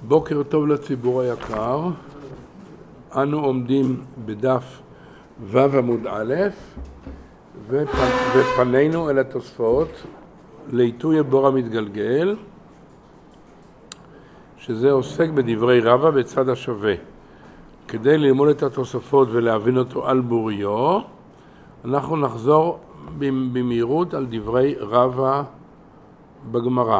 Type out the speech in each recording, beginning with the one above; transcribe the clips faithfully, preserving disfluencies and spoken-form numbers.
בוקר טוב לציבור היקר, אנו עומדים בדף ו' עמוד א' ופנינו אל התוספות לעיתוי הבור המתגלגל, שזה עוסק בדברי רבא בצד השווה. כדי ללמוד את התוספות ולהבין אותו על בוריו, אנחנו נחזור במהירות על דברי רבא בגמרא.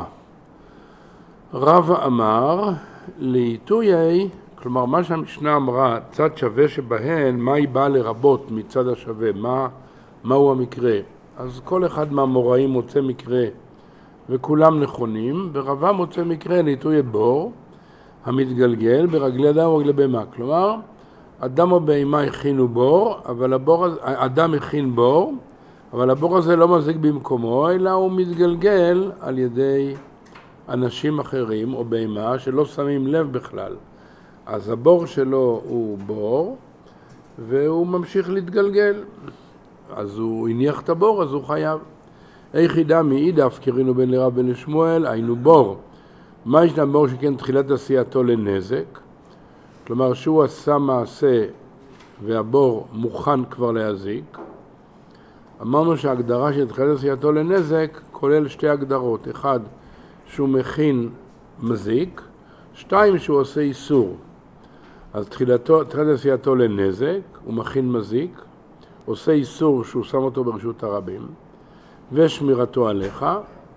רבא אמר לעיתויי, כלומר מה שהמשנה אמרה, צד שווה שבהן, מה היא באה לרבות מצד השווה, מה, מהו המקרה. אז כל אחד מהמוראים מוצא מקרה וכולם נכונים, ורבא מוצא מקרה לעיתוי בור המתגלגל ברגלי אדם ורגלי בהמה. כלומר, אדם או בהמה הכינו בור, אבל הבור הזה, אדם הכין בור, אבל הבור הזה לא מזיק במקומו, אלא הוא מתגלגל על ידי אנשים אחרים או בהמה שלא שמים לב בכלל. אז הבור שלו הוא בור, והוא ממשיך להתגלגל. אז הוא הניח את הבור, אז הוא חייב. איך ידע מאידך קראנו בין לרב בין לשמואל, היינו בור. מה ישנה בור שכן תחילת עשייתו לנזק? כלומר שהוא עשה מעשה והבור מוכן כבר להזיק. אמרנו שההגדרה של תחילת עשייתו לנזק כולל שתי הגדרות. אחד, שהוא מכין מזיק. שתיים, שהוא עושה איסור. אז תחילתו, תחילת עשייתו לנזק, הוא מכין מזיק. עושה איסור שהוא שם אותו ברשות הרבים. ושמירתו עליך.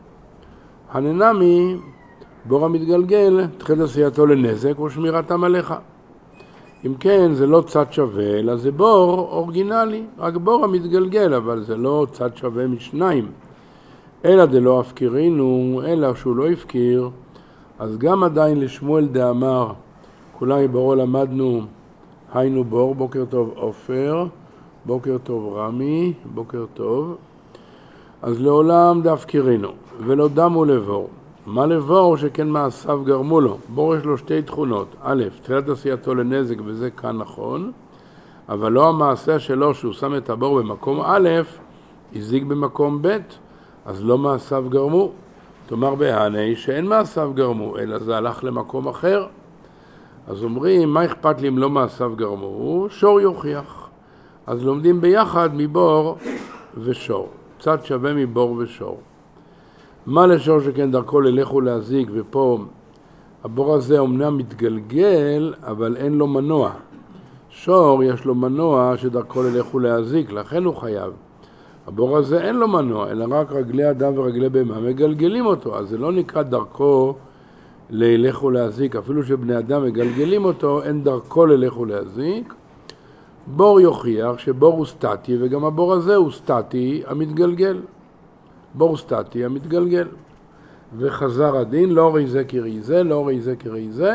הננמי, בור המתגלגל, תחילת עשייתו לנזק ושמירתם עליך. אם כן, זה לא צד שווה, אלא זה בור אורגינלי, רק בור המתגלגל, אבל זה לא צד שווה משניים. אלא דלא הפקירינו, אלא שהוא לא הפקיר, אז גם עדיין לשמואל דאמר, כולם בבורו למדנו, היינו בור, בוקר טוב עופר, בוקר טוב רמי, בוקר טוב. אז לעולם דאפקירינו, ולא דמו לבור. מה לבור שכן מעשיו גרמו לו? בור יש לו שתי תכונות. א', תחילת עשייתו לנזק, וזה כאן נכון, אבל לא המעשה שלו שהוא שם את הבור במקום א', הזיק במקום ב', אז לא מעשיו גרמו. תאמר בהני שאין מעשיו גרמו, אלא זה הלך למקום אחר. אז אומרים, מה אכפת לי אם לא מעשיו גרמו? שור יוכיח. אז לומדים ביחד מבור ושור. צד שווה מבור ושור. מה לשור שכן דרכו ללך ולהזיק, ופה הבור הזה אומנם מתגלגל, אבל אין לו מנוע. שור יש לו מנוע שדרכו ללך ולהזיק, לכן הוא חייב. הבור הזה אין לו מנוע, אלא רק רגלי אדם ורגלי בהמה מגלגלים אותו, אז זה לא נקרא דרכו ללך ולהזיק, אפילו שבני אדם מגלגלים אותו, אין דרכו ללך ולהזיק. בור יוכיח שבור הוא סטטי, וגם הבור הזה הוא סטטי המתגלגל. בור סטטי המתגלגל. וחזר הדין, לא ראי זה כראי זה, לא ראי זה כראי זה,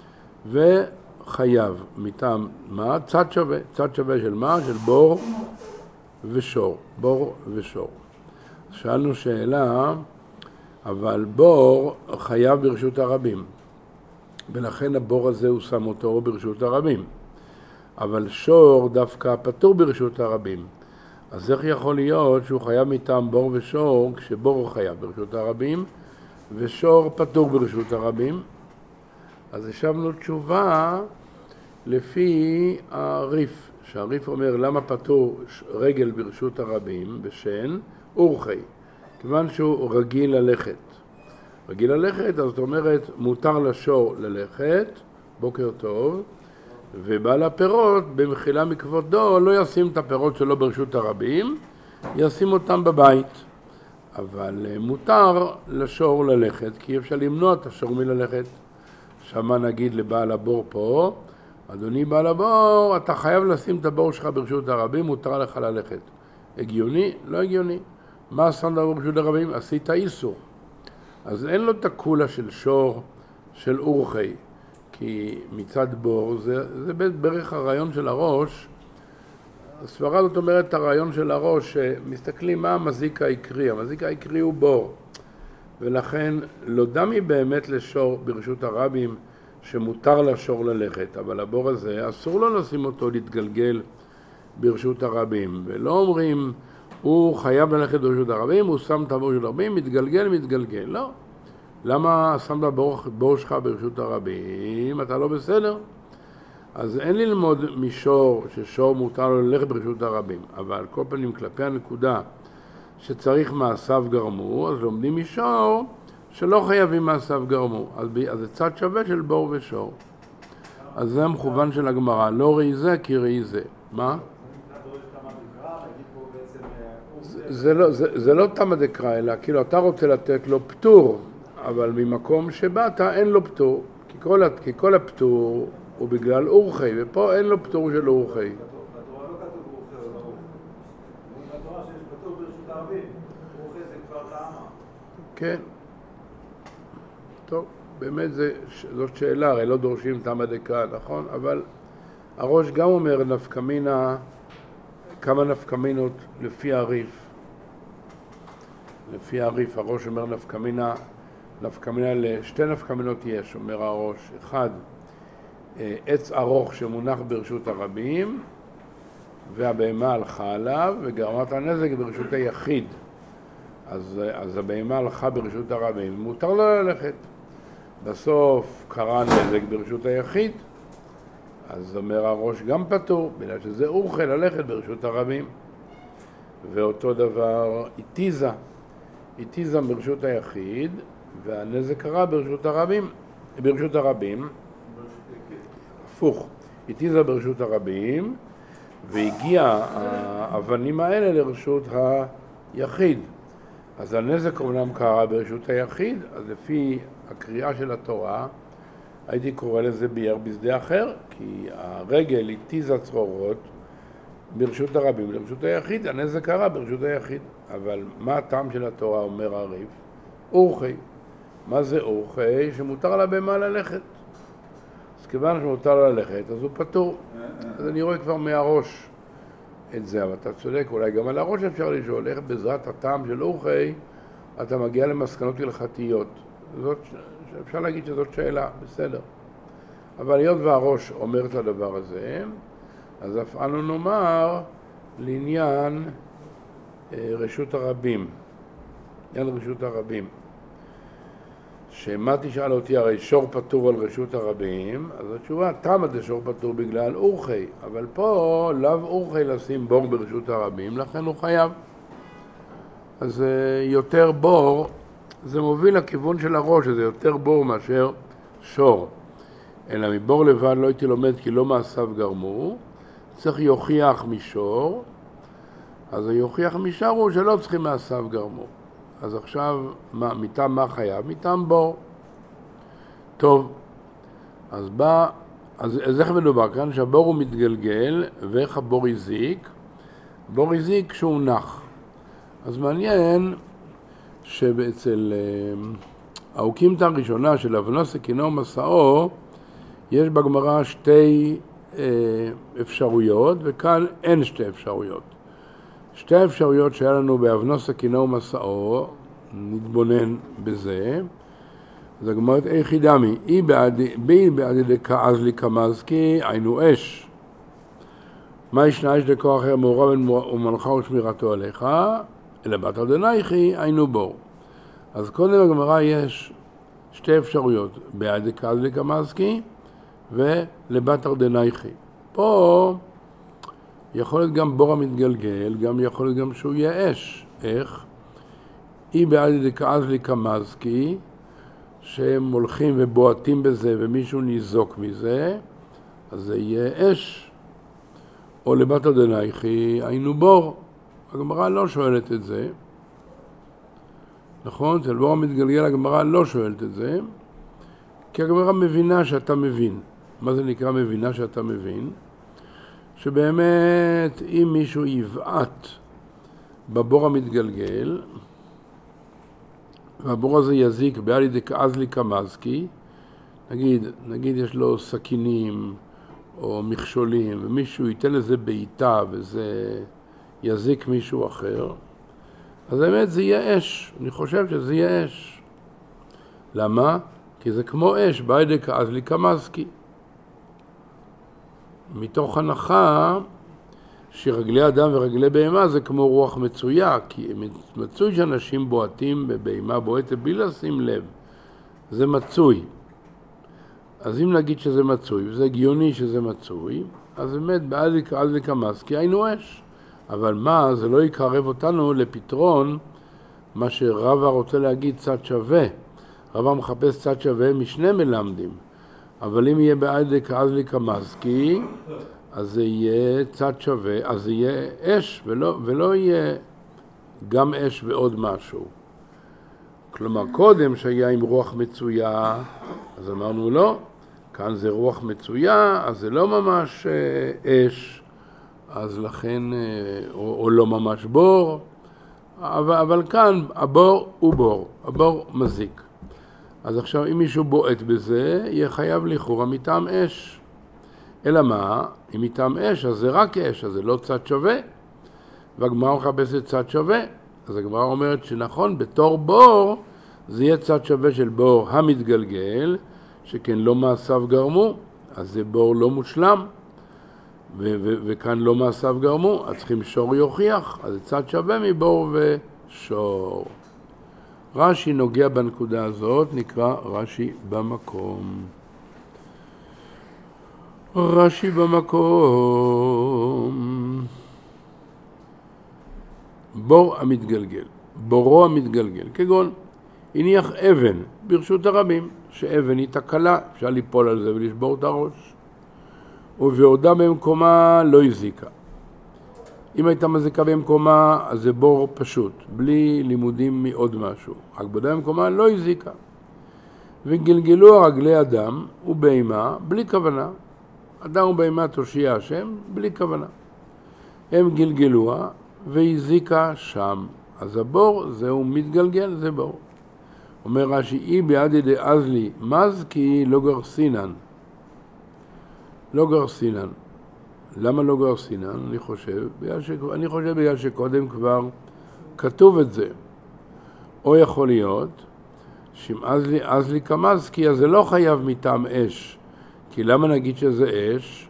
וחייב מטעם מה? צד שווה. צד שווה של מה? של בור ושור. בור ושור. שאלנו שאלה, אבל בור חייב ברשות הרבים. ולכן הבור הזה הוא שם אותו ברשות הרבים. אבל שור דווקא פטור ברשות הרבים. אז איך יכול להיות שהוא חייב מטעם בור ושור, כשבור הוא חייב ברשות הרבים, ושור פטור ברשות הרבים? אז השבנו תשובה לפי הריף, שהריף אומר למה פטור רגל ברשות הרבים בשן, אורחי, כיוון שהוא רגיל ללכת. רגיל ללכת, אז זאת אומרת, מותר לשור ללכת, בוקר טוב, ובעל הפירות במחילה מכבודו לא ישים את הפירות שלו ברשות הרבים, ישים אותם בבית. אבל מותר לשור ללכת, כי אפשר למנוע את השור מללכת. שמה נגיד לבעל הבור פה, אדוני בעל הבור, אתה חייב לשים את הבור שלך ברשות הרבים, מותר לך ללכת. הגיוני? לא הגיוני. מה עשית ברשות הרבים? עשית איסור. אז אין לו את הקולה של שור, של אורחי. כי מצד בור, זה, זה בערך הרעיון של הראש. הסברה זאת אומרת הרעיון של הראש, שמסתכלים מה המזיק העיקרי. המזיק העיקרי הוא בור. ולכן לא דמי באמת לשור ברשות הרבים שמותר לשור ללכת. אבל הבור הזה אסור לו לשים אותו להתגלגל ברשות הרבים. ולא אומרים, הוא חייב ללכת ברשות הרבים, הוא שם את הבור של הרבים, מתגלגל, מתגלגל. לא. למה שמת בור, בור שלך ברשות הרבים? אתה לא בסדר. אז אין ללמוד מישור ששור מותר לו ללכת ברשות הרבים, אבל כל פנים כלפי הנקודה שצריך מעשיו גרמו, אז לומדים מישור שלא חייבים מעשיו גרמו. אז, אז זה צד שווה של בור ושור. אז זה המכוון של הגמרא, לא ראי זה כי ראי זה. מה? זה לא, זה, זה לא תמא דקרא, אלא כאילו אתה רוצה לתת לו פטור, אבל ממקום שבאת אין לו פטור, כי כל, כי כל הפטור הוא בגלל אורחי, ופה אין לו פטור של אורחי. בתורה לא כתוב אורחי או לא אורחי. בתורה שיש פטור ברשות הרבים, אורחי זה כבר טעמה. כן. טוב, באמת זה, זאת שאלה, הרי לא דורשים תמא דקרא, נכון? אבל הראש גם אומר נפקמינה, כמה נפקמינות לפי הריף. לפי הריף הראש אומר נפקמינה, נפקמינה לשתי נפקמינות יש, אומר הראש. אחד, עץ ארוך שמונח ברשות הרבים, והבהמה הלכה עליו וגרמת הנזק ברשות היחיד. אז, אז הבהמה הלכה ברשות הרבים, מותר לה ללכת. בסוף קרה נזק ברשות היחיד, אז אומר הראש גם פטור, בגלל שזה אוכל ללכת ברשות הרבים. ואותו דבר איתיזה, איתיזה ברשות היחיד, והנזק קרה ברשות הרבים, ברשות הרבים, הפוך, איתיזה ברשות הרבים, והגיע האבנים האלה לרשות היחיד. אז הנזק אומנם קרה ברשות היחיד, אז לפי הקריאה של התורה, הייתי קורא לזה ביער בשדה אחר, כי הרגל איתיזה צרורות ברשות הרבים לרשות היחיד, הנזק קרה ברשות היחיד. אבל מה הטעם של התורה, אומר הריף? אורחי. מה זה אורחי? שמותר לבהמה ללכת. אז כיוון שמותר ללכת, אז הוא פטור. אז אני רואה כבר מהראש את זה, אבל אתה צודק, אולי גם על הראש אפשר לשאול, איך בעזרת הטעם של אורחי, אתה מגיע למסקנות הלכתיות. זאת, אפשר להגיד שזאת שאלה, בסדר. אבל היות והראש אומר את הדבר הזה, אז אף אנו נאמר לעניין אה, רשות הרבים. עניין רשות הרבים. שמה תשאל אותי, הרי שור פטור על רשות הרבים, אז התשובה, תמה זה שור פטור בגלל אורחי, אבל פה לאו אורחי לשים בור ברשות הרבים, לכן הוא חייב. אז יותר בור, זה מוביל לכיוון של הראש, זה יותר בור מאשר שור. אלא מבור לבד לא הייתי לומד כי לא מעשיו גרמו, צריך יוכיח משור, אז היוכיח משור הוא שלא צריכים מעשיו גרמו. אז עכשיו, מה, מטעם מה חייב? מטעם בור. טוב, אז בא, אז, אז איך מדובר כאן? שהבור הוא מתגלגל, ואיך הבור הזיק? בור הזיק שהוא נח. אז מעניין שבאצל האוקימתא הראשונה של אבנוס כינור מסעו, יש בגמרא שתי אה, אפשרויות, וכאן אין שתי אפשרויות. שתי האפשרויות שהיה לנו באבנוס כינור מסעו, נתבונן בזה, אז הגמרא את איכי דמי, אי בעדי דכעז לי כמזכי, היינו אש. מה ישנה אש דכוח אחר מעורב ומנחה ושמירתו עליך, אלא בתר דנייכי, היינו בור. אז קודם בגמרא יש שתי אפשרויות, בעדי דכעז לי כמזכי ולבתר דנייכי. פה יכול להיות גם בור המתגלגל, גם יכול להיות גם שהוא יהיה אש. איך? אי בעדי דכעז לי כמזכי, שהם הולכים ובועטים בזה ומישהו ניזוק מזה, אז זה יהיה אש. או לבתר דנייכי, היינו בור. הגמרא לא שואלת את זה. נכון? אצל בור המתגלגל הגמרא לא שואלת את זה, כי הגמרא מבינה שאתה מבין. מה זה נקרא מבינה שאתה מבין? שבאמת אם מישהו יבעט בבור המתגלגל, והבור הזה יזיק בעלי דכעז לי כמזכי, נגיד, נגיד יש לו סכינים או מכשולים, ומישהו ייתן לזה בעיטה וזה יזיק מישהו אחר, אז באמת זה יהיה אש. אני חושב שזה יהיה אש. למה? כי זה כמו אש, בעלי דכעז לי כמזכי. מתוך הנחה שרגלי אדם ורגלי בהמה זה כמו רוח מצויה, כי מצוי שאנשים בועטים בבהמה בועטת בלי לשים לב זה מצוי. אז אם נגיד שזה מצוי, וזה הגיוני שזה מצוי, אז באמת באזליק אזליק המסקי היינו אש. אבל מה, זה לא יקרב אותנו לפתרון מה שרבא רוצה להגיד צד שווה. רבא מחפש צד שווה משני מלמדים. אבל אם יהיה באזליק אזליק המסקי, אז זה יהיה צד שווה, אז זה יהיה אש, ולא, ולא יהיה גם אש ועוד משהו. כלומר, קודם שהיה עם רוח מצויה, אז אמרנו לא, כאן זה רוח מצויה, אז זה לא ממש אש, אז לכן, או, או לא ממש בור, אבל, אבל כאן הבור הוא בור, הבור מזיק. אז עכשיו, אם מישהו בועט בזה, יהיה חייב לכאורה מטעם אש. אלא מה? אם מטעם אש, אז זה רק אש, אז זה לא צד שווה. והגמרא מחפשת צד שווה. אז הגמרא אומרת שנכון, בתור בור, זה יהיה צד שווה של בור המתגלגל, שכן לא מעשיו גרמו, אז זה בור לא מושלם, ו- ו- וכאן לא מעשיו גרמו, אז צריכים שור יוכיח, אז זה צד שווה מבור ושור. רש"י נוגע בנקודה הזאת, נקרא רש"י במקום. רש"י במקום. בור המתגלגל, בורו המתגלגל, כגון הניח אבן ברשות הרבים, שאבן היא תקלה, אפשר ליפול על זה ולשבור את הראש, ובעודה במקומה לא הזיקה. אם הייתה מזיקה במקומה, אז זה בור פשוט, בלי לימודים מעוד משהו. רק בעודה במקומה לא הזיקה. וגלגלו רגלי אדם ובהמה בלי כוונה. אדם ובהמה תושיע השם בלי כוונה. הם גלגלוה והזיקה שם. אז הבור זהו מתגלגל, זה בור. אומר רש"י, אי בידי דאזלי מז כי לא גרסינן. לא גרסינן. למה לא גרסינן? אני חושב, בגלל ש... אני חושב בגלל שקודם כבר כתוב את זה. או יכול להיות שאם אזלי, אזלי כמז, כי אז זה לא חייב מטעם אש. כי למה נגיד שזה אש?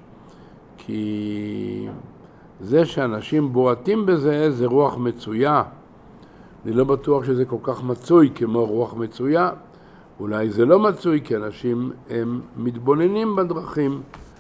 כי זה שאנשים בועטים בזה, זה רוח מצויה. אני לא בטוח שזה כל כך מצוי כמו רוח מצויה. אולי זה לא מצוי כי אנשים הם מתבוננים בדרכים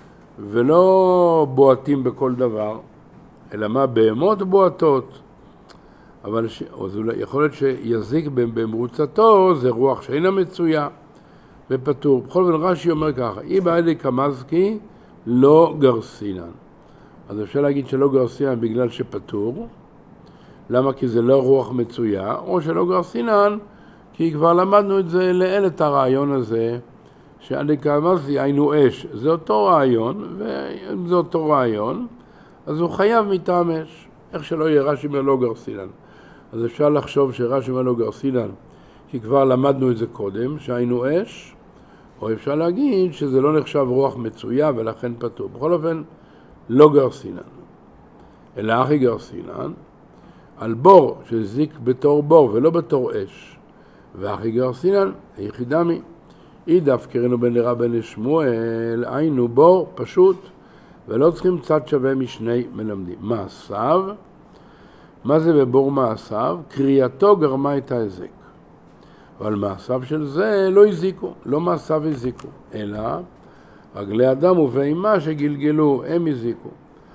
ולא בועטים בכל דבר, אלא מה? בהמות בועטות. אבל ש... אז אולי יכול להיות שיזיק במרוצתו, זה רוח שאינה מצויה ופטור. בכל זאת רש"י אומר ככה, אי בעדי כמזקי לא גרסינן. אז אפשר להגיד שלא גרסינן בגלל שפטור. למה? כי זה לא רוח מצויה, או שלא גרסינן, כי כבר למדנו את זה לעיל את הרעיון הזה, שעדי כמזקי היינו אש. זה אותו רעיון, ואם זה אותו רעיון, אז הוא חייב מטעם אש. איך שלא יהיה רש"י אומר לא גרסינן. אז אפשר לחשוב שרש"י אומר לא גרסינן, כי כבר למדנו את זה קודם, שהיינו אש, או אפשר להגיד שזה לא נחשב רוח מצויה ולכן פטור. בכל אופן, לא גרסינן. אלא אחי גרסינן, על בור שזיק בתור בור ולא בתור אש. ואחי גרסינן, היחידמי, אי דף קראנו בן לרע בן לשמואל, היינו בור פשוט, ולא צריכים צד שווה משני מלמדים. מעשיו, מה זה בבור מעשיו? קריאתו גרמה את ההזק. אבל מעשיו של זה לא הזיקו, לא מעשיו הזיקו, אלא רגלי אדם ובהמה שגלגלו, הם הזיקו.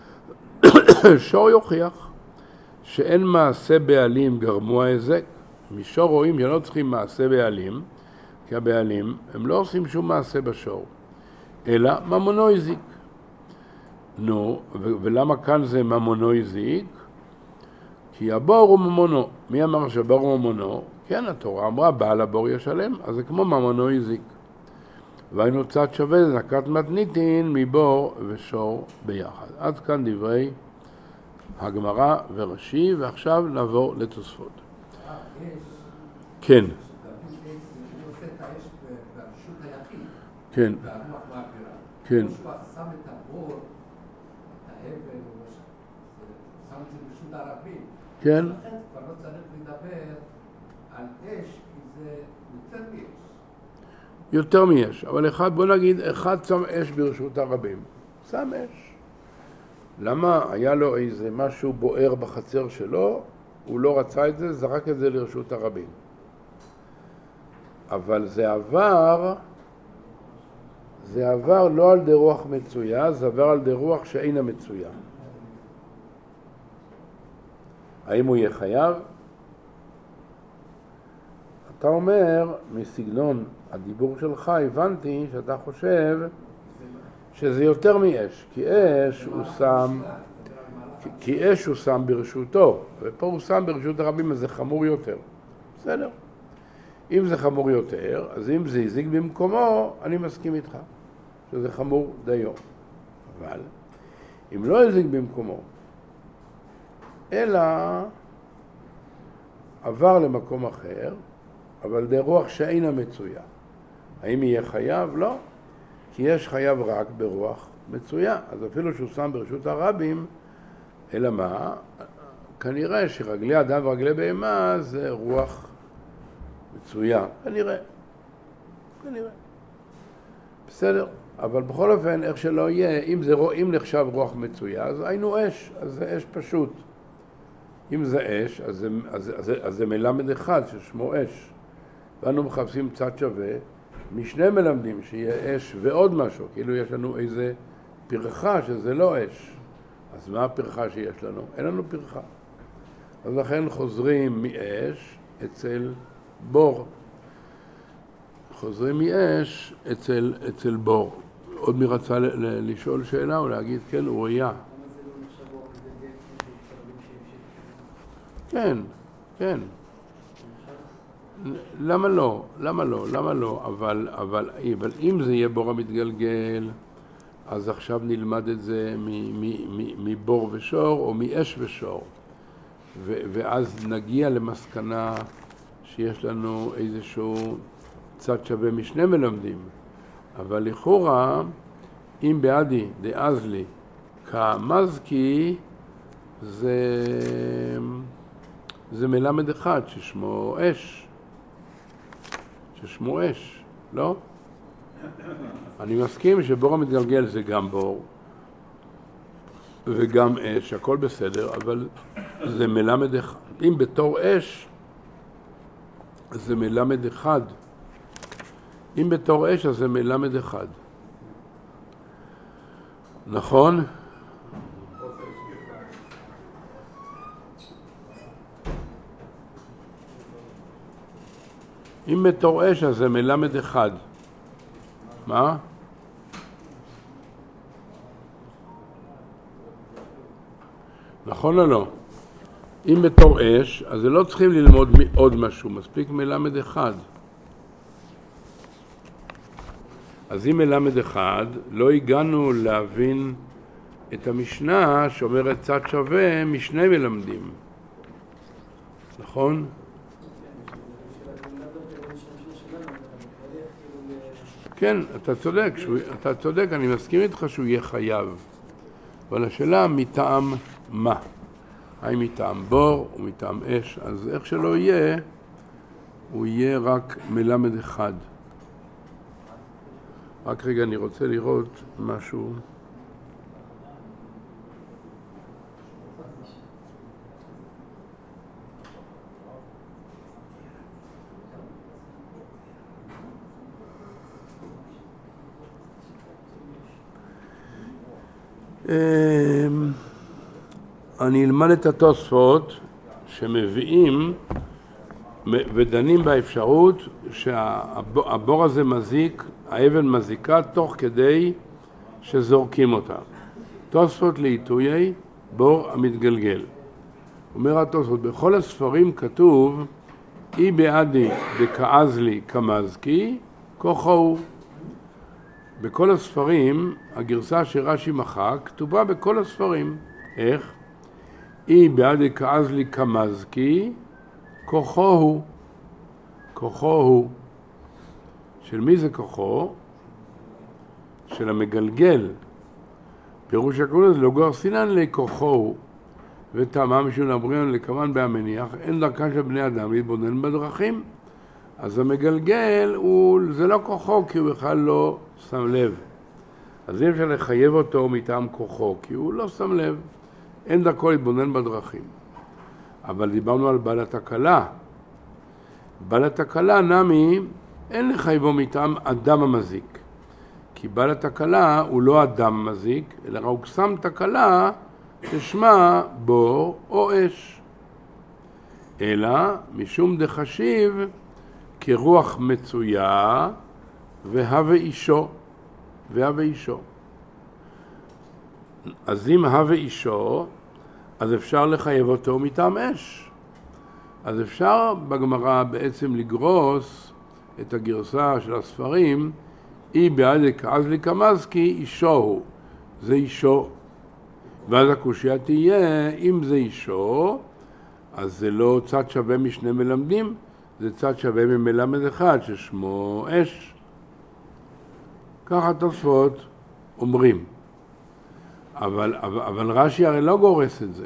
שור יוכיח שאין מעשה בעלים גרמו ההזק. משור רואים שלא צריכים מעשה בעלים, כי הבעלים הם לא עושים שום מעשה בשור, אלא ממונו הזיק. נו, ו- ולמה כאן זה ממונו הזיק? כי הבור הוא ממונו. מי אמר שהבור הוא ממונו? כן, התורה אמרה, בעל הבור ישלם, אז זה כמו ממונו הזיק. והיינו צד שווה, זה נקת מתניתין מבור ושור ביחד. עד כאן דברי הגמרא ורש"י, ועכשיו נעבור לתוספות. כן. כן. כן. שם את הבור, את האבן, שם את זה ברשות הרבים. כן. לכן כבר לא צריך לדבר על אש, כי זה יותר מאש. יותר מאש, אבל אחד, בוא נגיד, אחד שם אש ברשות הרבים. שם אש. למה? היה לו איזה משהו בוער בחצר שלו, הוא לא רצה את זה, זרק את זה לרשות הרבים. אבל זה עבר, זה עבר לא על די רוח מצויה, זה עבר על די רוח שאינה מצויה. האם הוא יהיה חייב? אתה אומר, מסגנון הדיבור שלך, הבנתי שאתה חושב שזה יותר מאש, כי אש הוא שם, כי אש הוא שם ברשותו, ופה הוא שם ברשות הרבים, אז זה חמור יותר. בסדר. אם זה חמור יותר, אז אם זה הזיק במקומו, אני מסכים איתך, שזה חמור דיו. אבל, אם לא הזיק במקומו, אלא עבר למקום אחר, אבל די רוח שאינה מצויה. האם יהיה חייב? לא. כי יש חייב רק ברוח מצויה. אז אפילו שהוא שם ברשות הרבים, אלא מה? כנראה שרגלי אדם ורגלי בהמה זה רוח מצויה. כנראה. כנראה. בסדר. אבל בכל אופן, איך שלא יהיה, אם, זה, אם נחשב רוח מצויה, אז היינו אש. אז זה אש פשוט. אם זה אש, אז זה, אז, אז, אז זה מלמד אחד ששמו אש. ואנו מחפשים צד שווה משני מלמדים שיהיה אש ועוד משהו, כאילו יש לנו איזה פרחה שזה לא אש. אז מה הפרחה שיש לנו? אין לנו פרחה. אז לכן חוזרים מאש אצל בור. חוזרים מאש אצל, אצל בור. עוד מי רצה ל- ל- לשאול שאלה או להגיד כן, הוא היה. כן, כן. למה לא? למה לא? למה לא? אבל, אבל, אבל אם זה יהיה בור המתגלגל, אז עכשיו נלמד את זה מבור ושור או מאש ושור. ו- ואז נגיע למסקנה שיש לנו איזשהו צד שווה משני מלמדים. אבל לכאורה, אם בעדי דאז לי כמזקי, זה, זה מלמד אחד ששמו אש. ששמו אש, לא? אני מסכים שבור המתגלגל זה גם בור וגם אש, הכל בסדר, אבל זה מלמד אחד. אם בתור אש, זה מלמד אחד. אם בתור אש, אז זה מלמד אחד. נכון? אם בתור אש, אז זה מלמד אחד. מה? נכון או לא? אם בתור אש, אז זה לא צריכים ללמוד עוד משהו, מספיק מלמד אחד. אז אם מלמד אחד, לא הגענו להבין את המשנה שאומרת צד שווה משני מלמדים. נכון? כן, אתה צודק, שהוא, אתה צודק, אני מסכים איתך שהוא יהיה חייב. אבל השאלה מטעם מה? האם מטעם בור או מטעם אש? אז איך שלא יהיה, הוא יהיה רק מלמד אחד. רק רגע, אני רוצה לראות משהו. אני אלמד את התוספות שמביאים ודנים באפשרות שהבור הזה מזיק, האבן מזיקה תוך כדי שזורקים אותה. תוספות לעיתויי בור המתגלגל. אומר התוספות, בכל הספרים כתוב אי בעדי דכעז לי כמזקי כוחו הוא. בכל הספרים, הגרסה שרש"י מחק, כתובה בכל הספרים. איך? אי בעדי כעז לי כמזקי, כוחו הוא. כוחו הוא. של מי זה כוחו? של המגלגל. פירוש הכול הזה לא גר סינן לכוחו הוא. וטעמה משום אמריון לכוון בהמניח, אין דרכן של בני אדם להתבונן בדרכים. אז המגלגל הוא, זה לא כוחו, כי הוא בכלל לא שם לב. אז אי אפשר לחייב אותו מטעם כוחו, כי הוא לא שם לב. אין דרכו להתבונן בדרכים. אבל דיברנו על בעל התקלה. בעל התקלה נמי אין לחייבו מטעם אדם המזיק. כי בעל התקלה הוא לא אדם מזיק, אלא רק שם תקלה ששמה בור או אש. אלא משום דחשיב כרוח מצויה והווה אישו. והווה אישו. אז אם הווה אישו, אז אפשר לחייב אותו מטעם אש. אז אפשר בגמרא בעצם לגרוס את הגרסה של הספרים, אי בעדק עזלי כמזקי, אישו הוא. זה אישו. ואז הקושיה תהיה, אם זה אישו, אז זה לא צד שווה משני מלמדים, זה צד שווה ממלמד אחד ששמו אש. ככה תוספות אומרים. אבל, אבל, אבל רש"י הרי לא גורס את זה.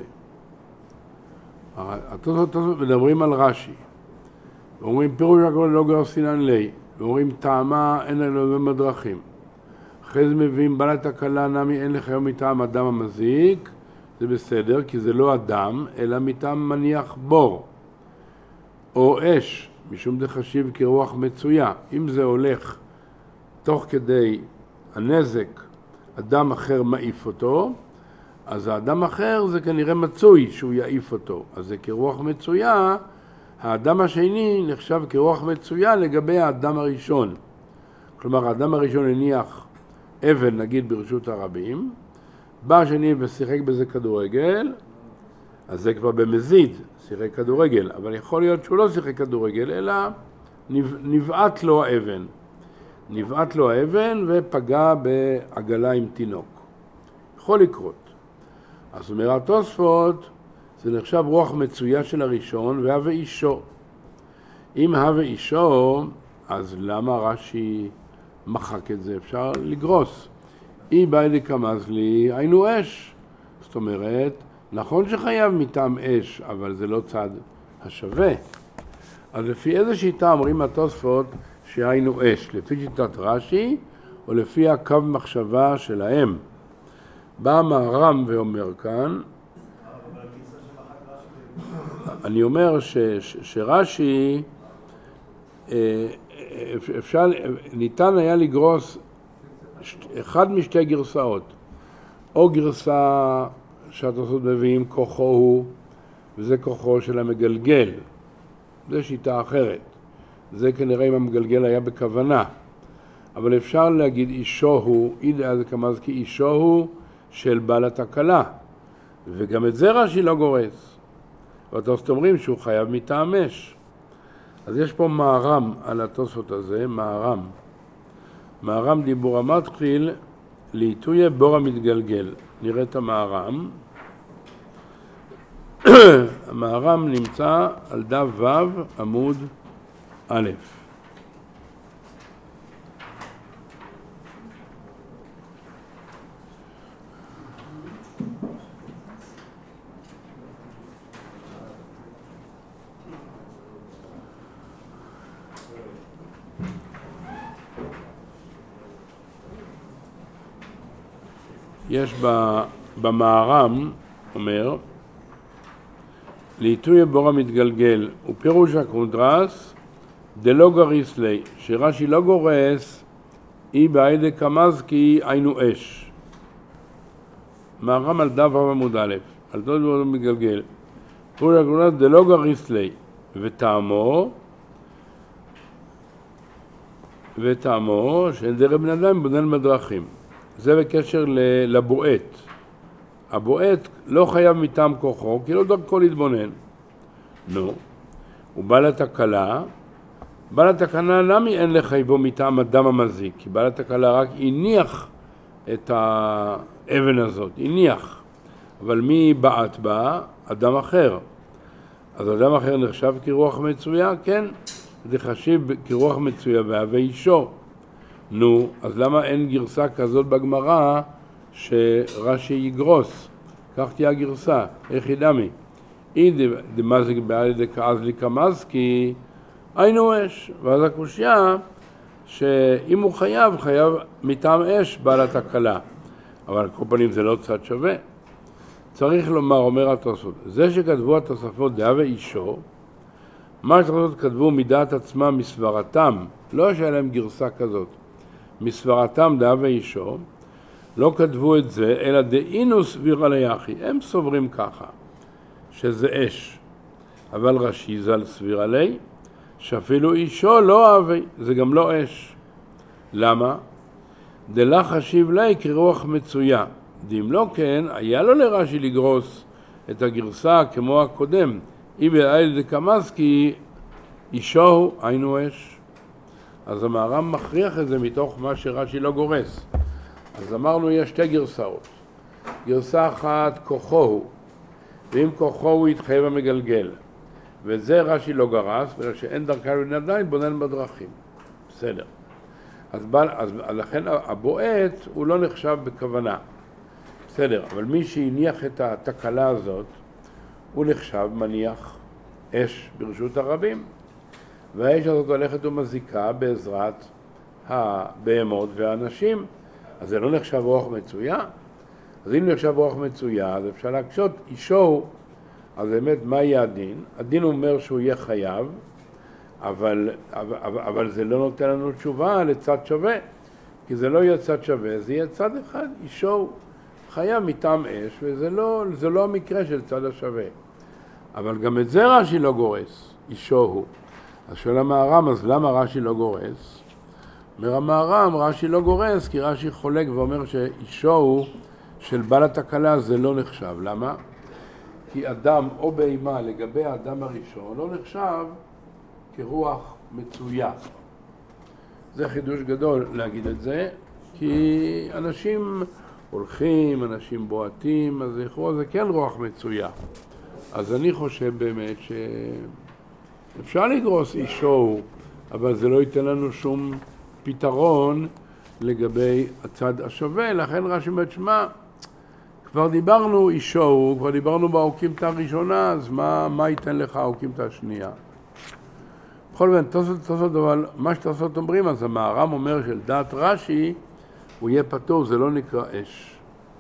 התוספות מדברים על רש"י. ואומרים פירוש הכל לא גרסינן לי. ואומרים טעמה אין לנו במדרכים. אחרי זה מביאים בעל התקלה נמי אין לך היום מטעם אדם המזיק. זה בסדר, כי זה לא אדם, אלא מטעם מניח בור. או אש, משום דחשיב כרוח מצויה. אם זה הולך תוך כדי הנזק, אדם אחר מעיף אותו, אז האדם אחר זה כנראה מצוי שהוא יעיף אותו. אז זה כרוח מצויה, האדם השני נחשב כרוח מצויה לגבי האדם הראשון. כלומר, האדם הראשון הניח אבן, נגיד ברשות הרבים, בא השני ושיחק בזה כדורגל, אז זה כבר במזיד, שיחק כדורגל, אבל יכול להיות שהוא לא שיחק כדורגל, אלא נבעט לו האבן. נבעט לו האבן ופגע בעגלה עם תינוק. יכול לקרות. אז אומר התוספות, זה נחשב רוח מצויה של הראשון, והווה אישו. אם הווה אישו, אז למה רש"י מחק את זה? אפשר לגרוס. אי באי דקמזלי, היינו אש. זאת אומרת, נכון שחייב מטעם אש, אבל זה לא צד השווה. אז לפי איזה שיטה אומרים התוספות שהיינו אש? לפי שיטת רש"י, או לפי הקו מחשבה שלהם? בא המהר"ם ואומר כאן, אני אומר ש, ש, שרש"י, אפשר, ניתן היה לגרוס אחד משתי גרסאות, או גרסה שהתוספות מביאים כוחו הוא, וזה כוחו של המגלגל. זה שיטה אחרת. זה כנראה אם המגלגל היה בכוונה. אבל אפשר להגיד אישו הוא, אידא זה כמז כי אישו הוא של בעל התקלה. וגם את זה רש"י לא גורס. והתוספות אומרים שהוא חייב מטעם אש. אז יש פה מהר"ם על התוספות הזה, מהר"ם. מהר"ם דיבור המתחיל לעיתוי בור המתגלגל. נראה את המהר"ם. המהר"ם נמצא על דף ו' עמוד א'. יש במהר"ם, אומר, לעיתוי בור המתגלגל, ופירוש הקונטרס, דלא גריס לי, שרש"י לא גורס, אי בעידי כמזקי היינו אש. מהר"ם על דף עמוד א', על דוד בור המתגלגל, פירוש הקונטרס, דלא גריס לי, וטעמו, וטעמו, שאין דרך בן אדם בונן בדרכים. זה בקשר לבועט. הבועט לא חייב מטעם כוחו, כי לא דרכו להתבונן. נו, הוא בא לתקלה, בא לתקלה למי אין לחייבו מטעם אדם המזיק, כי בא לתקלה רק הניח את האבן הזאת, הניח. אבל מי בעט בה? אדם אחר. אז אדם אחר נחשב כרוח מצויה? כן, זה חשיב כרוח מצויה והווה אישו. נו, אז למה אין גרסה כזאת בגמרא שרש"י יגרוס? כך תהיה הגרסה, איך ידעמי? אי דמזיק בעלי דקעז לי כמזקי, היינו אש. ואז הקושיה שאם הוא חייב, חייב מטעם אש בעל התקלה. אבל על כל פנים זה לא צד שווה. צריך לומר, אומר התוספות, זה שכתבו התוספות דהווה אישו, מה שתוספות כתבו מדעת עצמם מסברתם, לא שהיה להם גרסה כזאת, מסברתם דהווה אישו, לא כתבו את זה, אלא דאינו סבירה ליחי, הם סוברים ככה, שזה אש. אבל רש"י ז"ל סבירה לי, שאפילו אישו לא אהבי, זה גם לא אש. למה? דלה חשיב לי כרוח מצויה. אם לא כן, היה לו לרש"י לגרוס את הגרסה כמו הקודם. אם באיל דקמסקי אישו היינו אש. אז המהר"ם מכריח את זה מתוך מה שרש"י לא גורס. אז אמרנו יש שתי גרסאות. גרסה אחת כוחו הוא, ואם כוחו הוא יתחייב המגלגל. וזה רש"י לא גרס, בגלל שאין דרכה לבני עדיין בונן בדרכים. בסדר. אז, בא, אז לכן הבועט הוא לא נחשב בכוונה. בסדר, אבל מי שהניח את התקלה הזאת, הוא נחשב מניח אש ברשות הרבים. והאש הזאת הולכת ומזיקה בעזרת הבהמות והאנשים. אז זה לא נחשב רוח מצויה. אז אם נחשב רוח מצויה, אז אפשר להקשות אישו. אז באמת, מה יהיה הדין? הדין אומר שהוא יהיה חייב, אבל, אבל, אבל זה לא נותן לנו תשובה לצד שווה, כי זה לא יהיה צד שווה, זה יהיה צד אחד, אישו חייב מטעם אש, וזה לא, זה לא המקרה של צד השווה. אבל גם את זה רש"י לא גורס, אישו הוא. אז שואל המהר"ם, אז למה רש"י לא גורס? אומר המהר"ם, רש"י לא גורס, כי רש"י חולק ואומר שאישו הוא של בעל התקלה זה לא נחשב. למה? כי אדם או בהמה לגבי האדם הראשון לא נחשב כרוח מצויה. זה חידוש גדול להגיד את זה, כי אנשים הולכים, אנשים בועטים, אז לכאורה זה כן רוח מצויה. אז אני חושב באמת שאפשר לגרוס אישו, אבל זה לא ייתן לנו שום פתרון לגבי הצד השווה, לכן רש"י אומר, שמע, כבר דיברנו אישו, כבר דיברנו באוקימתא הראשונה, אז מה, מה ייתן לך האוקימתא השנייה? בכל זאת, תוספות, תוספות, אבל מה שתוספות אומרים, אז המהר"ם אומר של דעת רש"י, הוא יהיה פטור, זה לא נקרא אש.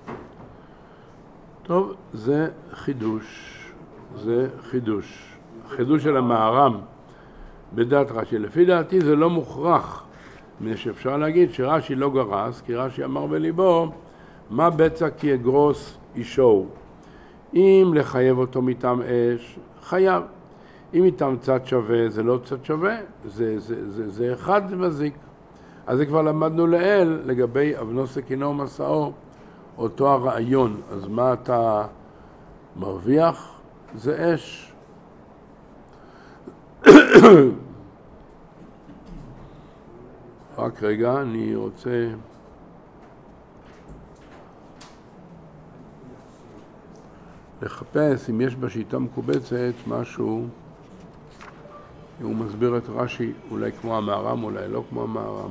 טוב, זה חידוש, זה חידוש. חידוש של המהר"ם בדעת רש"י. לפי דעתי זה לא מוכרח, שאפשר להגיד שרש"י לא גרס, כי רש"י אמר בליבו, מה בצע כי יגרוס אישו? אם לחייב אותו מטעם אש, חייב. אם מטעם צד שווה, זה לא צד שווה, זה, זה, זה, זה אחד מזיק. אז זה כבר למדנו לאל לגבי אבנו סכינו ומסעו, אותו הרעיון. אז מה אתה מרוויח? זה אש. רק רגע, אני רוצה... לחפש אם יש בשיטה מקובצת משהו, הוא מסביר את רש"י אולי כמו המהר"ם, אולי לא כמו המהר"ם.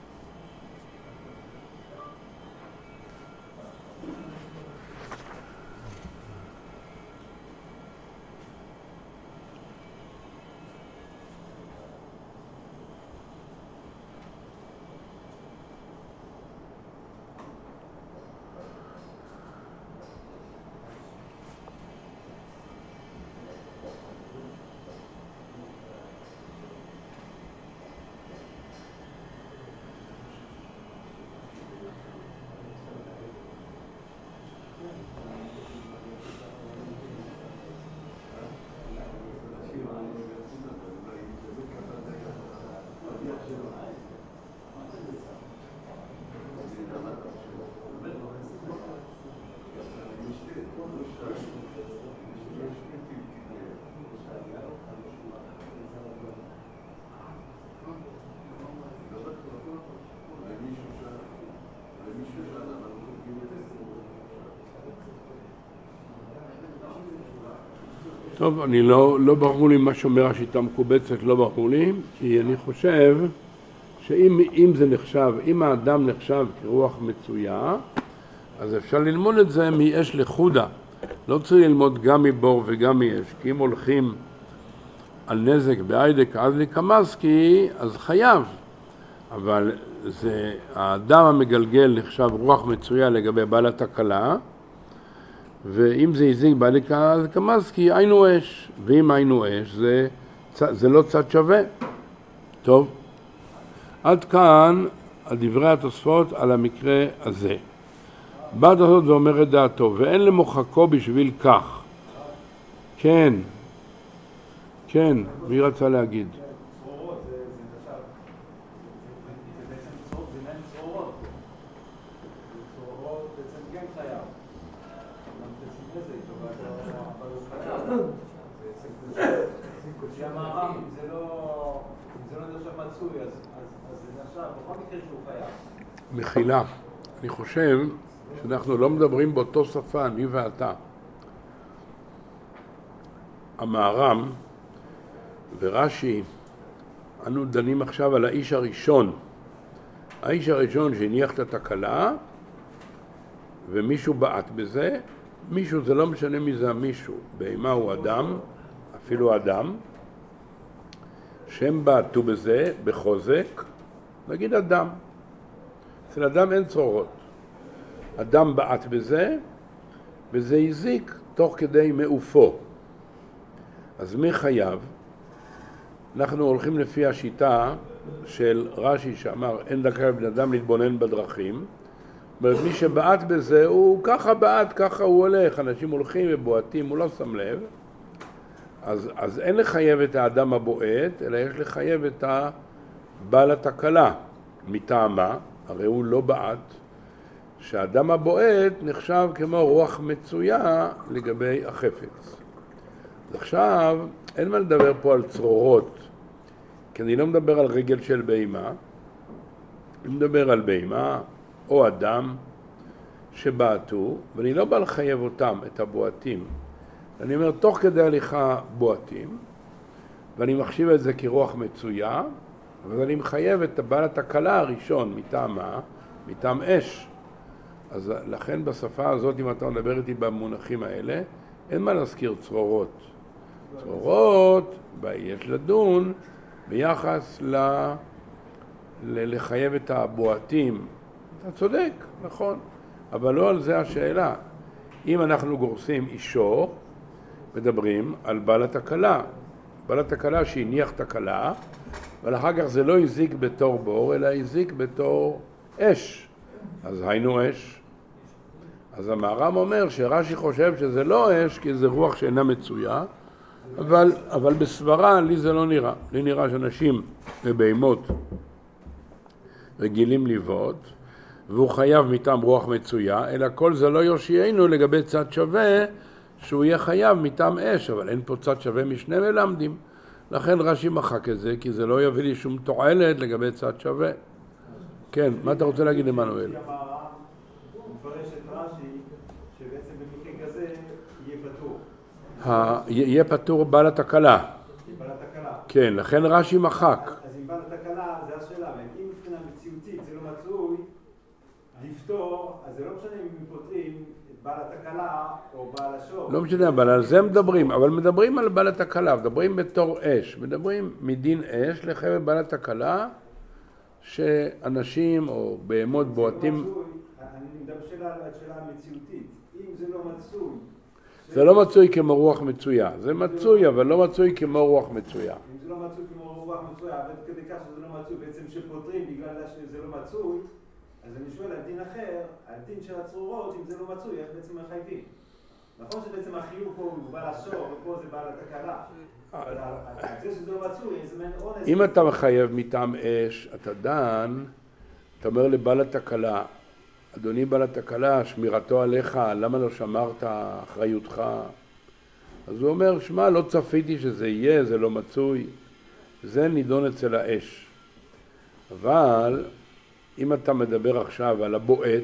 טוב, אני לא, לא ברור לי מה שאומר השיטה המקובצת, לא ברור לי, כי אני חושב שאם אם זה נחשב, אם האדם נחשב כרוח מצויה, אז אפשר ללמוד את זה מאש לחודה. לא צריך ללמוד גם מבור וגם מאש, כי אם הולכים על נזק באיידק עד לקמסקי, אז חייב. אבל זה, האדם המגלגל נחשב רוח מצויה לגבי בעל התקלה, ואם זה הזיק בעל לקמסקי, היינו אש. ואם היינו אש, זה זה לא צד שווה. טוב, עד כאן על דברי התוספות על המקרה הזה. בא התוספות ואומר את דעתו, ואין למוחקו בשביל כך. כן, כן, מי רצה להגיד? צרורות, זה נחשב. זה בעצם צרורות, זה מעין צרורות. צרורות בעצם כן חייב. גם תשים איזה איתו, אבל הוא חייב. זה המערב, אם זה לא נחשב מצוי, אז זה נחשב, בכל מקרה שהוא חייב. מחילה, אני חושב שאנחנו לא מדברים באותו שפה, אני ואתה. המהר"ם ורש"י, אנו דנים עכשיו על האיש הראשון. האיש הראשון שהניח את התקלה, ומישהו בעט בזה, מישהו, זה לא משנה מי זה המישהו, בהמה הוא אדם, אפילו אדם, שהם בעטו בזה בחוזק, נגיד אדם. אצל אדם אין צרורות. אדם בעט בזה, וזה הזיק תוך כדי מעופו. אז מי חייב? אנחנו הולכים לפי השיטה של רש"י שאמר אין דקה לבן אדם להתבונן בדרכים. זאת אומרת, מי שבעט בזה הוא ככה בעט, ככה הוא הולך, אנשים הולכים ובועטים, הוא לא שם לב. אז, אז אין לחייב את האדם הבועט, אלא יש לחייב את בעל התקלה מטעמה, הרי הוא לא בעט, שהאדם הבועט נחשב כמו רוח מצויה לגבי החפץ. אז עכשיו אין מה לדבר פה על צרורות, כי אני לא מדבר על רגל של בהמה, אני מדבר על בהמה או אדם שבעטו, ואני לא בא לחייב אותם, את הבועטים. אני אומר, תוך כדי הליכה בועטים, ואני מחשיב את זה כרוח מצויה, אבל אני מחייב את בעל התקלה הראשון מטעמה, מטעם אש. אז לכן בשפה הזאת, אם אתה מדבר איתי במונחים האלה, אין מה להזכיר צרורות. צרורות, יש לדון ביחס ל... ל... לחייב את הבועטים. אתה צודק, נכון, אבל לא על זה השאלה. אם אנחנו גורסים אישו, מדברים על בעל התקלה. בעל התקלה שהניח תקלה, אבל אחר כך זה לא הזיק בתור בור, אלא הזיק בתור אש. אז היינו אש. אז המהר"ם אומר שרש"י חושב שזה לא אש, כי זה רוח שאינה מצויה, אבל, אבל בסברה לי זה לא נראה. לי נראה שאנשים ובהמות רגילים לבעוט, והוא חייב מטעם רוח מצויה, אלא כל זה לא יושיענו לגבי צד שווה, שהוא יהיה חייב מטעם אש, אבל אין פה צד שווה משני מלמדים. לכן רש"י מחק את זה, כי זה לא יביא לי שום תועלת לגבי צד שווה. כן, מה אתה רוצה להגיד, עמנואל? הוא מפרש את רש"י, שבעצם במקרה כזה יהיה פטור. יהיה פטור בעל התקלה. בעל התקלה. כן, לכן רש"י מחק. אז אם בעל התקלה, זה השאלה, אם מבחינה מציאותית זה לא מצוי, לפתור, אז זה לא משנה אם פותרים את בעל התקלה או בעל השור. לא משנה, אבל על זה מדברים, אבל מדברים על בעל התקלה, מדברים בתור אש, מדברים מדין אש לחייב בעל התקלה, שאנשים או בהמות בועטים... אני מדבר שאלה על השאלה המציאותית, אם זה לא מצוי... זה לא מצוי כמו רוח מצויה, זה מצוי אבל לא מצוי כמו רוח מצויה. אם זה לא מצוי כמו רוח מצויה, אבל כדי כך שזה לא מצוי, בעצם שפותרים בגלל שזה לא מצוי, אז אני שואל על דין אחר, על דין של הצרורות, אם זה לא מצוי, איך בעצם מחייבים? נכון שבעצם החיוב פה הוא בעל השור, ופה זה בעל התקלה. אבל על זה שזה לא מצוי, זה מעין אונס. אם אתה מחייב מטעם אש, אתה דן, אתה אומר לבעל התקלה, אדוני בעל התקלה, שמירתו עליך, למה לא שמרת אחריותך? אז הוא אומר, שמע, לא צפיתי שזה יהיה, זה לא מצוי. זה נידון אצל האש. אבל אם אתה מדבר עכשיו על הבועט,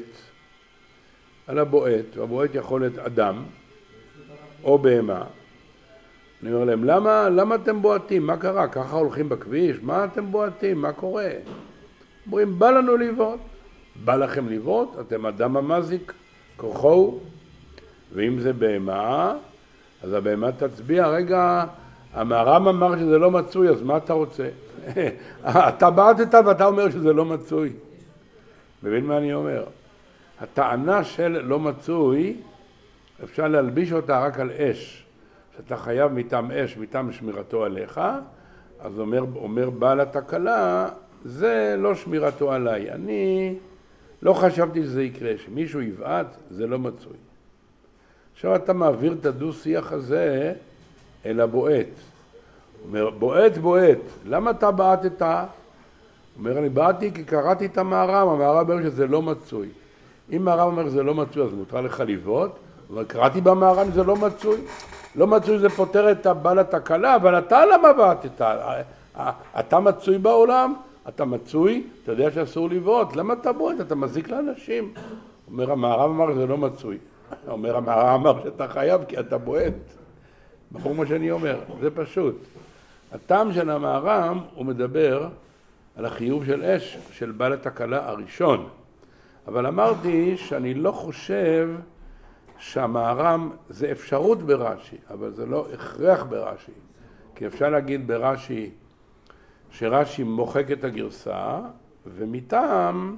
על הבועט, והבועט יכול להיות אדם או בהמה, אני אומר להם, למה, למה אתם בועטים? מה קרה? ככה הולכים בכביש? מה אתם בועטים? מה קורה? אומרים, בא לנו לבעוט. בא לכם לבעוט? אתם אדם המזיק, כוחו. ואם זה בהמה, אז הבהמה תצביע, רגע, המהר"ם אמר שזה לא מצוי, אז מה אתה רוצה? אתה בעטת ואתה אומר שזה לא מצוי. מבין מה אני אומר? הטענה של לא מצוי, אפשר להלביש אותה רק על אש. שאתה חייב מטעם אש, מטעם שמירתו עליך, אז אומר, אומר בעל התקלה, זה לא שמירתו עליי. אני לא חשבתי שזה יקרה, שמישהו יבעט, זה לא מצוי. עכשיו אתה מעביר את הדו-שיח הזה אל הבועט. אומר, בועט, בועט, למה אתה בעטת? אומר, אני בעטתי כי קראתי את המערב, המערב אומר שזה לא מצוי. אם מערב אומר שזה לא מצוי, אז מותר לך לבעוט, אבל קראתי במערב שזה לא מצוי. לא מצוי זה פותר את בעל התקלה, אבל אתה למה בעטת? אתה מצוי בעולם? אתה מצוי? אתה יודע שאסור לבעוט, למה אתה בועט? אתה מזיק לאנשים. אומר, המערב אמר שזה לא מצוי. אומר, המערב אמר שאתה חייב כי אתה בועט. ברור מה שאני אומר, זה פשוט. הטעם של המערב הוא מדבר על החיוב של אש, של בעל התקלה הראשון. אבל אמרתי שאני לא חושב שהמערם זה אפשרות ברש"י, אבל זה לא הכרח ברש"י. כי אפשר להגיד ברש"י שרש"י מוחק את הגרסה, ומטעם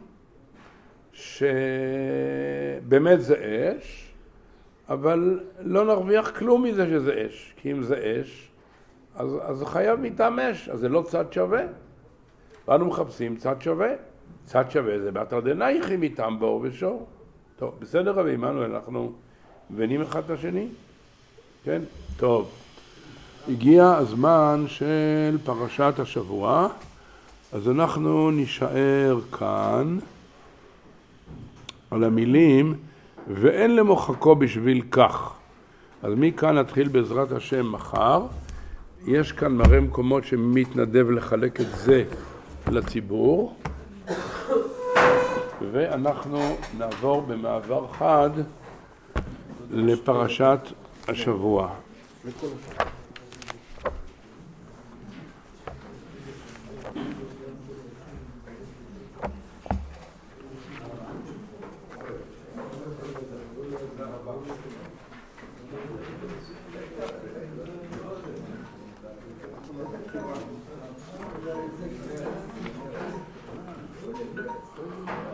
שבאמת זה אש, אבל לא נרוויח כלום מזה שזה אש. כי אם זה אש, אז, אז חייב מטעם אש, אז זה לא צד שווה. ואנו מחפשים צד שווה. צד שווה זה באתר דנייכי מטעם בור ושור. טוב, בסדר רבי עמנואל, אנחנו מבינים אחד את השני? כן? טוב. הגיע הזמן של פרשת השבוע, אז אנחנו נשאר כאן על המילים ואין למוחקו בשביל כך. אז מכאן נתחיל בעזרת השם מחר. יש כאן מראה מקומות שמתנדב לחלק את זה לציבור, ואנחנו נעבור במעבר חד לפרשת השבוע. Thank you.